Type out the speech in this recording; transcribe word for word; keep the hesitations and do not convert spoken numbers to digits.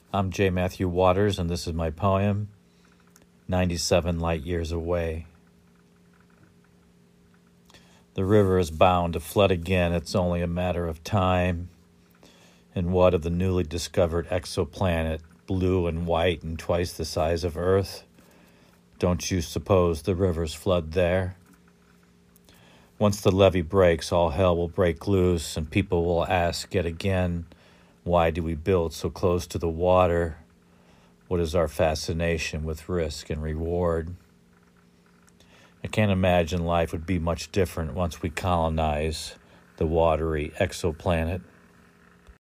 I'm J. Matthew Waters, and this is my poem, ninety-seven Light Years Away. The river is bound to flood again. It's only a matter of time. And what of the newly discovered exoplanet, blue and white and twice the size of Earth? Don't you suppose the rivers flood there? Once the levee breaks, all hell will break loose, and people will ask yet again, why do we build so close to the water? What is our fascination with risk and reward? I can't imagine life would be much different once we colonize the watery exoplanet.